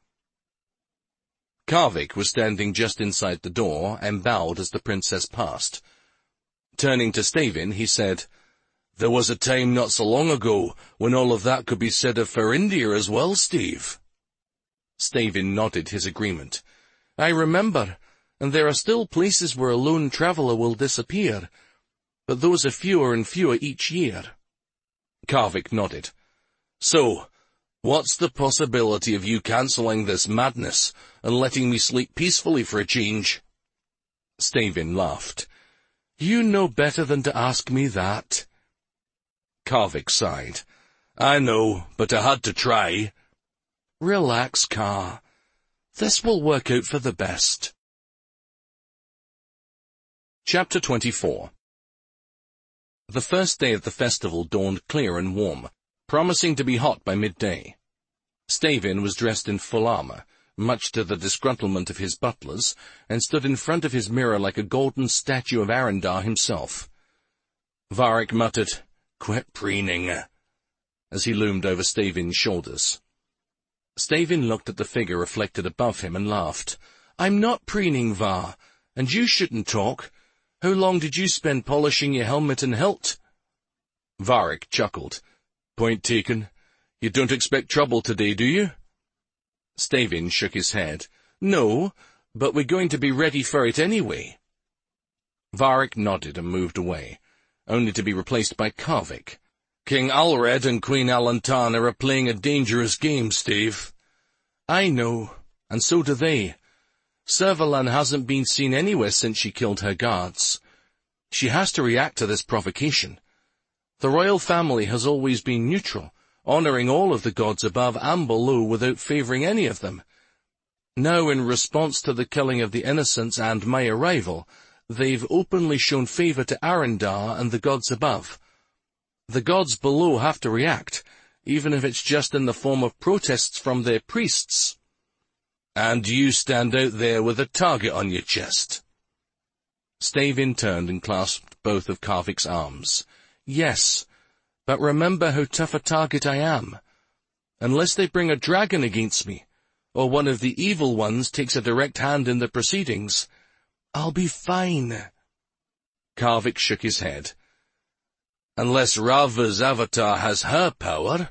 Kavik was standing just inside the door and bowed as the princess passed. Turning to Stavin, he said, "There was a time not so long ago when all of that could be said of Farindia as well, Steve." Stavin nodded his agreement. "I remember, and there are still places where a lone traveler will disappear, but those are fewer and fewer each year." Kavik nodded. "So, what's the possibility of you cancelling this madness and letting me sleep peacefully for a change?" Stavin laughed. "You know better than to ask me that." Kavik sighed. "I know, but I had to try." "Relax, Ka. This will work out for the best." Chapter 24. The first day of the festival dawned clear and warm, promising to be hot by midday. Stavin was dressed in full armor, much to the disgruntlement of his butlers, and stood in front of his mirror like a golden statue of Arendar himself. Varric muttered, "Quit preening," as he loomed over Stavin's shoulders. Stavin looked at the figure reflected above him and laughed. "I'm not preening, Var, and you shouldn't talk. How long did you spend polishing your helmet and hilt?" Varric chuckled. "Point taken. You don't expect trouble today, do you?" Stavin shook his head. "No, But we're going to be ready for it anyway. Varric nodded and moved away, only to be replaced by Karvik. King Alred and Queen Alantana are playing a dangerous game, Steve. I know, and so do they. Servalan hasn't been seen anywhere since she killed her guards. She has to react to this provocation. The royal family has always been neutral, honoring all of the gods above and below without favoring any of them. Now, in response to the killing of the innocents and my arrival, they've openly shown favor to Arendar and the gods above. The gods below have to react, even if it's just in the form of protests from their priests. And you stand out there with a target on your chest. Stavin turned and clasped both of Karvik's arms. Yes, but remember how tough a target I am. Unless they bring a dragon against me, or one of the evil ones takes a direct hand in the proceedings, I'll be fine. Karvik shook his head. Unless Rava's avatar has her power.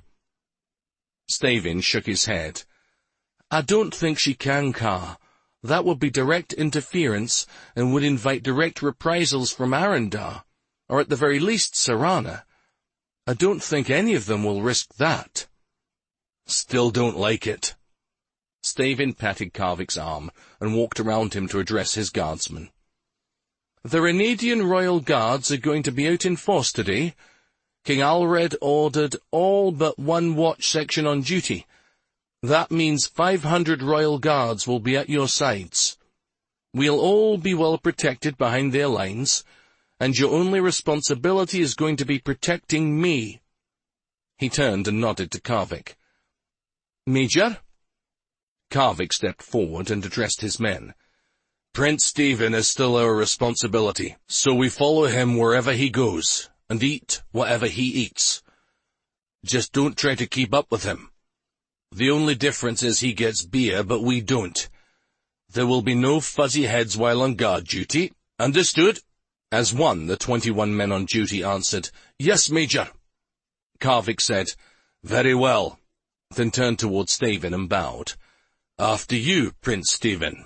Stavin shook his head. I don't think she can, Kar. That would be direct interference and would invite direct reprisals from Arendar, or at the very least Serana. I don't think any of them will risk that. Still don't like it. Stavin patted Karvik's arm and walked around him to address his guardsmen. The Renadian Royal Guards are going to be out in force today. King Alred ordered all but one watch section on duty. That means 500 Royal Guards will be at your sides. We'll all be well protected behind their lines, and your only responsibility is going to be protecting me. He turned and nodded to Karvik. Major? Karvik stepped forward and addressed his men. Prince Stephen is still our responsibility, so we follow him wherever he goes, and eat whatever he eats. Just don't try to keep up with him. The only difference is he gets beer, but we don't. There will be no fuzzy heads while on guard duty. Understood? As one, the 21 men on duty answered, Yes, Major. Karvik said, Very well, then turned towards Stavin and bowed. After you, Prince Stephen.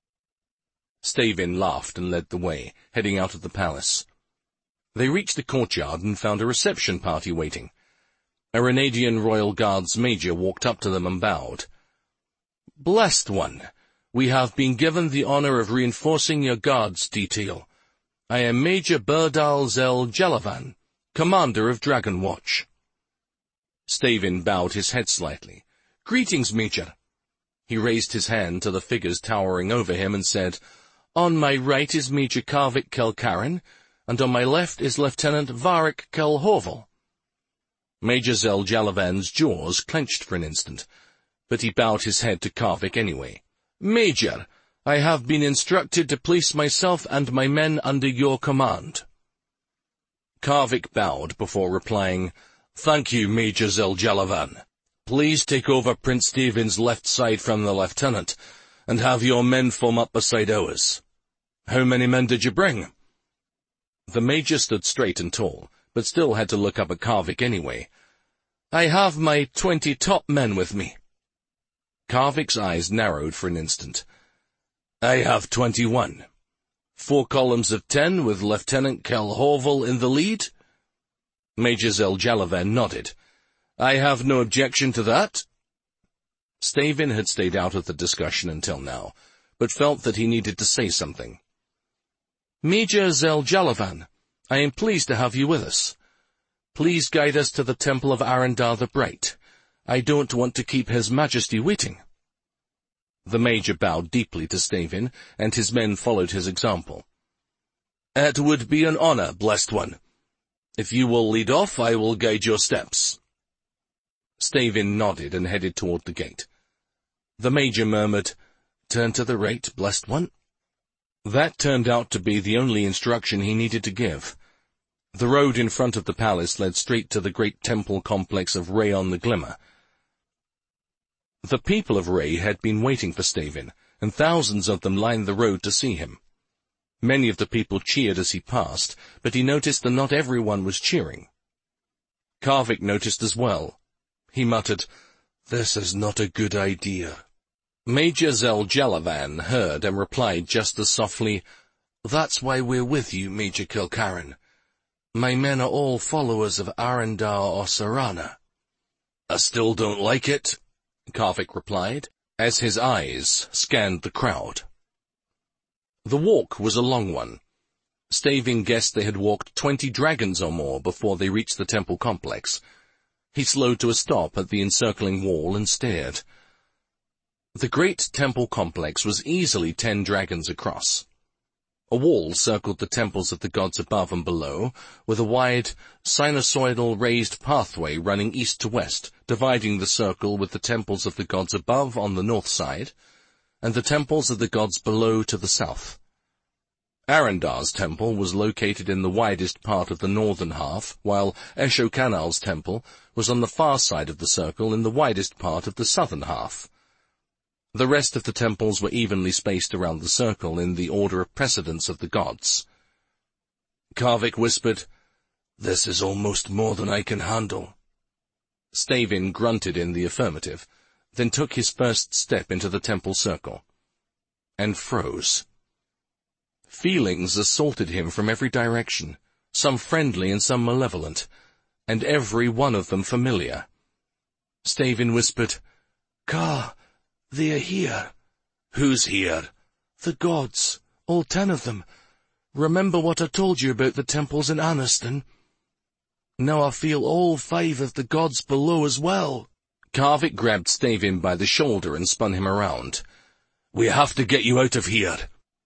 Stavin laughed and led the way, heading out of the palace. They reached the courtyard and found a reception party waiting. A Renadian Royal Guards major walked up to them and bowed. Blessed one, we have been given the honor of reinforcing your guards detail. I am Major Berdal Zel Jalavan, commander of Dragon Watch. Stavin bowed his head slightly. Greetings, Major. He raised his hand to the figures towering over him and said, On my right is Major Karvik Kelkarin, and on my left is Lieutenant Varric Kelhovel. Major Zel Jalavan's jaws clenched for an instant, but he bowed his head to Karvik anyway. Major, I have been instructed to place myself and my men under your command. Karvik bowed before replying, Thank you, Major Zel Jalavan. Please take over Prince Stephen's left side from the lieutenant, and have your men form up beside ours. How many men did you bring? The major stood straight and tall, but still had to look up at Karvik anyway. I have my 20 top men with me. Karvik's eyes narrowed for an instant. I have 21. 4 columns of 10 with Lieutenant Kelhovel in the lead? Major Zel Jalavan nodded. I have no objection to that. Stavin had stayed out of the discussion until now, but felt that he needed to say something. Major Zel Jalavan, I am pleased to have you with us. Please guide us to the Temple of Arendar the Bright. I don't want to keep His Majesty waiting. The major bowed deeply to Stavin, and his men followed his example. It would be an honor, blessed one. If you will lead off, I will guide your steps. Stavin nodded and headed toward the gate. The major murmured, Turn to the right, blessed one. That turned out to be the only instruction he needed to give. The road in front of the palace led straight to the great temple complex of Rayon the Glimmer. The people of Ray had been waiting for Stavin, and thousands of them lined the road to see him. Many of the people cheered as he passed, but he noticed that not everyone was cheering. Karvik noticed as well. He muttered, This is not a good idea. Major Zeljalavan heard and replied just as softly, "That's why we're with you, Major Kilcaran. My men are all followers of Arundar or Sarana." "I still don't like it," Karvik replied, as his eyes scanned the crowd. The walk was a long one. Stavin guessed they had walked 20 dragons or more before they reached the temple complex. He slowed to a stop at the encircling wall and stared. The great temple complex was easily 10 dragons across. A wall circled the temples of the gods above and below, with a wide, sinusoidal raised pathway running east to west, dividing the circle with the temples of the gods above on the north side, and the temples of the gods below to the south. Arundar's temple was located in the widest part of the northern half, while Eshokanal's temple was on the far side of the circle in the widest part of the southern half. The rest of the temples were evenly spaced around the circle in the order of precedence of the gods. Karvik whispered, "This is almost more than I can handle." Stavin grunted in the affirmative, then took his first step into the temple circle, and froze. Feelings assaulted him from every direction, some friendly and some malevolent, and every one of them familiar. Stavin whispered, "Ka, they are here." "Who's here?" "The gods, all 10 of them. Remember what I told you about the temples in Anniston? Now I feel all 5 of the gods below as well." Karvik grabbed Stavin by the shoulder and spun him around. "We have to get you out of here."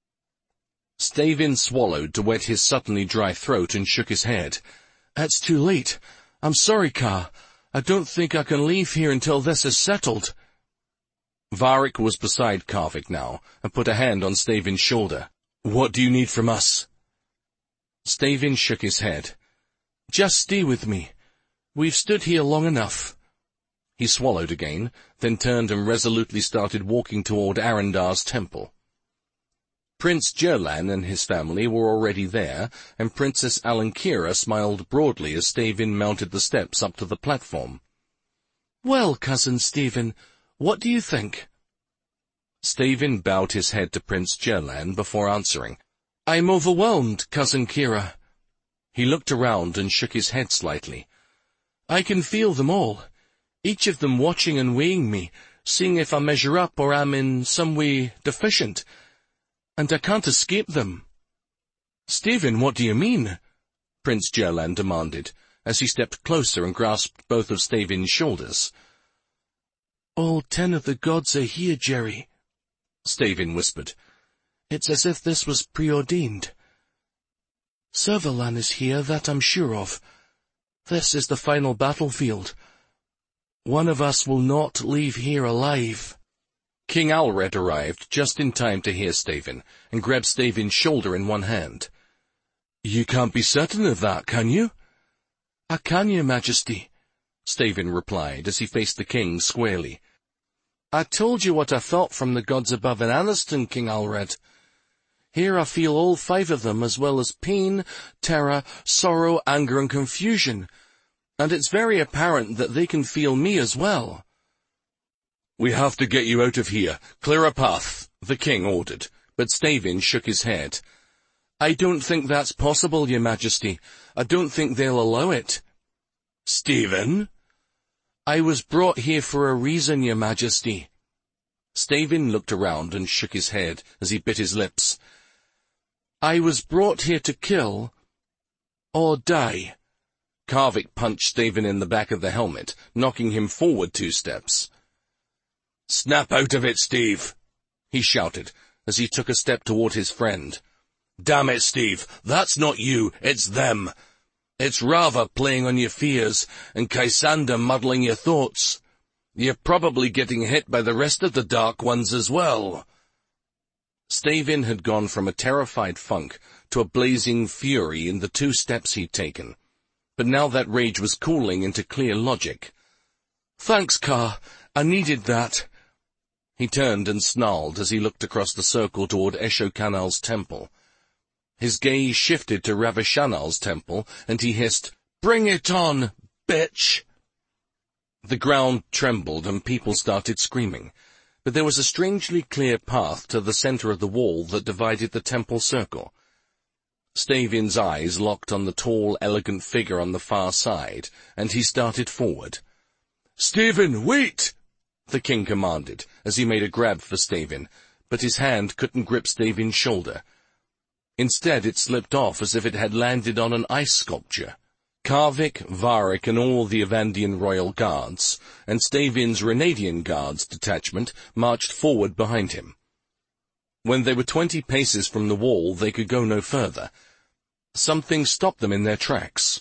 Stavin swallowed to wet his suddenly dry throat and shook his head. "It's too late. I'm sorry, Ka. I don't think I can leave here until this is settled." Varric was beside Karvik now, and put a hand on Stavin's shoulder. "What do you need from us?" Stavin shook his head. "Just stay with me. We've stood here long enough." He swallowed again, then turned and resolutely started walking toward Arundar's temple. Prince Jerlan and his family were already there, and Princess Alankira smiled broadly as Stavin mounted the steps up to the platform. "Well, Cousin Stavin, what do you think?" Stavin bowed his head to Prince Jerlan before answering. "I'm overwhelmed, Cousin Kira." He looked around and shook his head slightly. "I can feel them all, each of them watching and weighing me, seeing if I measure up or am in some way deficient. And I can't escape them." "Stavin, what do you mean?" Prince Jerlan demanded, as he stepped closer and grasped both of Stavin's shoulders. "All 10 of the gods are here, Jerry," Stavin whispered. "It's as if this was preordained. Servalan is here, that I'm sure of. This is the final battlefield. One of us will not leave here alive." King Alred arrived just in time to hear Stavin, and grabbed Stavin's shoulder in one hand. "You can't be certain of that, can you?" "I can, Your Majesty," Stavin replied as he faced the king squarely. "I told you what I thought from the gods above in Anniston, King Alred. Here I feel all 5 of them, as well as pain, terror, sorrow, anger, and confusion, and it's very apparent that they can feel me as well." "We have to get you out of here. Clear a path," the king ordered, but Stavin shook his head. "I don't think that's possible, Your Majesty. I don't think they'll allow it." "Stavin?" "I was brought here for a reason, Your Majesty." Stavin looked around and shook his head as he bit his lips. "I was brought here to kill or die." Karvik punched Stavin in the back of the helmet, knocking him forward 2 steps. "Snap out of it, Steve," he shouted, as he took a step toward his friend. "Damn it, Steve, that's not you, it's them. It's Rava playing on your fears, and Kaisander muddling your thoughts. You're probably getting hit by the rest of the Dark Ones as well." Stavin had gone from a terrified funk to a blazing fury in the 2 steps he'd taken, but now that rage was cooling into clear logic. "Thanks, Ka, I needed that." He turned and snarled as he looked across the circle toward Eshokanal's temple. His gaze shifted to Ravashanal's temple, and he hissed, "Bring it on, bitch!" The ground trembled and people started screaming. but there was a strangely clear path to the center of the wall that divided the temple circle. Stavin's eyes locked on the tall, elegant figure on the far side, and he started forward. "Stavin, wait!" the king commanded, as he made a grab for Stavin, but his hand couldn't grip Stavin's shoulder. Instead, it slipped off as if it had landed on an ice sculpture. Karvik, Varric, and all the Avandian royal guards, and Stavin's Renadian guards detachment marched forward behind him. When they were 20 paces from the wall, they could go no further. Something stopped them in their tracks.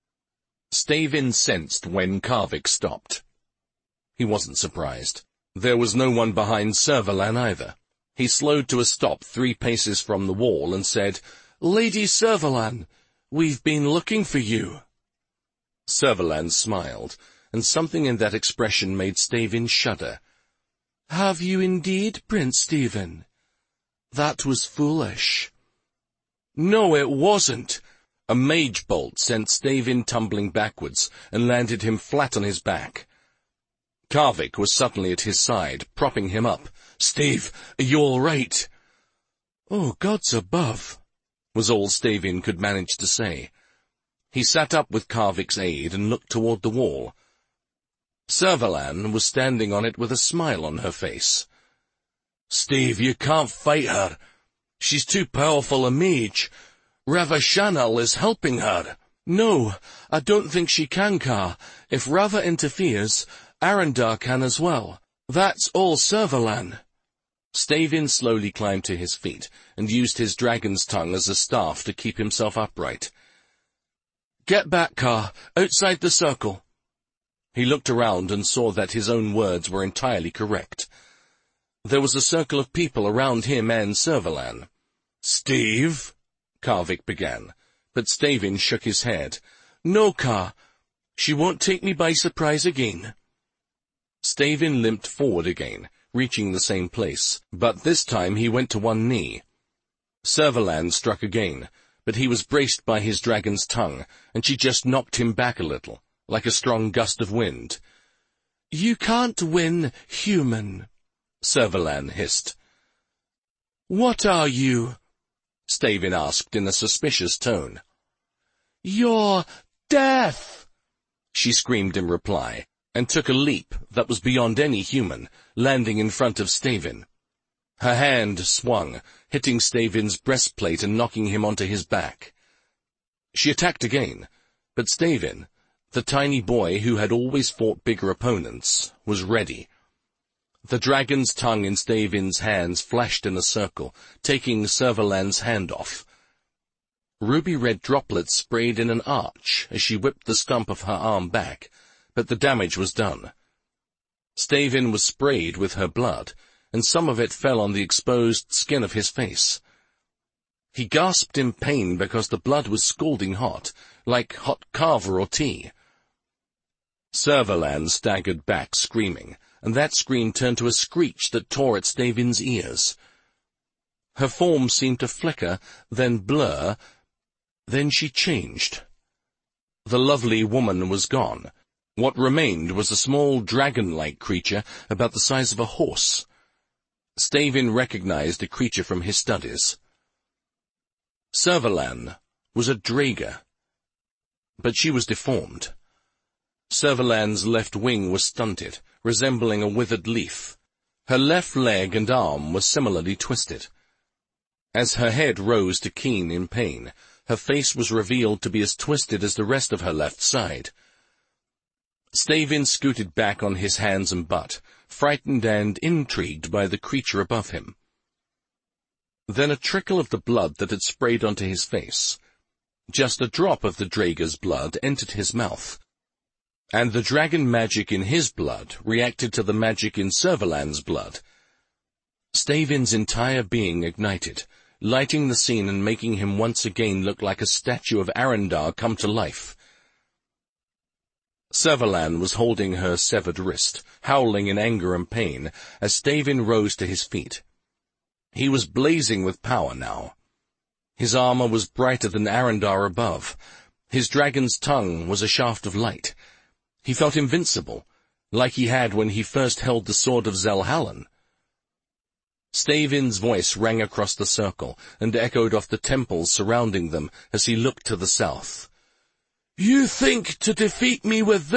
Stavin sensed when Karvik stopped. He wasn't surprised. There was no one behind Servalan either. He slowed to a stop 3 paces from the wall and said, "Lady Servalan, we've been looking for you." Servalan smiled, and something in that expression made Stavin shudder. "Have you indeed, Prince Stephen? That was foolish." "No, it wasn't." A mage bolt sent Stavin tumbling backwards and landed him flat on his back. Karvik was suddenly at his side, propping him up. "Steve, are you all right?" "Oh, gods above," was all Stavin could manage to say. He sat up with Karvik's aid and looked toward the wall. Servalan was standing on it with a smile on her face. "Steve, you can't fight her. She's too powerful a mage. Ravashanal is helping her." "No, I don't think she can, Kar. If Rava interferes, Arendar can as well. That's all Servalan." Stavin slowly climbed to his feet and used his dragon's tongue as a staff to keep himself upright. "Get back, Kar, outside the circle." He looked around and saw that his own words were entirely correct. There was a circle of people around him and Servalan. "Steve?" Karvik began, but Stavin shook his head. "No, Kar. She won't take me by surprise again." Stavin limped forward again, reaching the same place, but this time he went to one knee. Servalan struck again, but he was braced by his dragon's tongue, and she just knocked him back a little, like a strong gust of wind. "You can't win, human," Servalan hissed. "What are you?" Stavin asked in a suspicious tone. "You're death!" she screamed in reply, and took a leap that was beyond any human, landing in front of Stavin. Her hand swung, hitting Stavin's breastplate and knocking him onto his back. She attacked again, but Stavin, the tiny boy who had always fought bigger opponents, was ready. The dragon's tongue in Stavin's hands flashed in a circle, taking Servalan's hand off. Ruby-red droplets sprayed in an arch as she whipped the stump of her arm back, but the damage was done. Stavin was sprayed with her blood, and some of it fell on the exposed skin of his face. He gasped in pain because the blood was scalding hot, like hot kava or tea. Servalan staggered back, screaming, and that scream turned to a screech that tore at Stavin's ears. Her form seemed to flicker, then blur, then she changed. The lovely woman was gone. What remained was a small dragon-like creature about the size of a horse. Stavin recognized the creature from his studies. Servalan was a Draga, but she was deformed. Servalan's left wing was stunted, resembling a withered leaf. Her left leg and arm were similarly twisted. As her head rose to keen in pain, her face was revealed to be as twisted as the rest of her left side. Stavin scooted back on his hands and butt, frightened and intrigued by the creature above him. Then a trickle of the blood that had sprayed onto his face. Just a drop of the Draga's blood entered his mouth, and the dragon magic in his blood reacted to the magic in Servalan's blood. Stavin's entire being ignited, lighting the scene and making him once again look like a statue of Arendar come to life. Servalan was holding her severed wrist, howling in anger and pain, as Stavin rose to his feet. He was blazing with power now. His armor was brighter than Arendar above. His dragon's tongue was a shaft of light. He felt invincible, like he had when he first held the sword of Zelhallan. Stavin's voice rang across the circle and echoed off the temples surrounding them as he looked to the south. "You think to defeat me with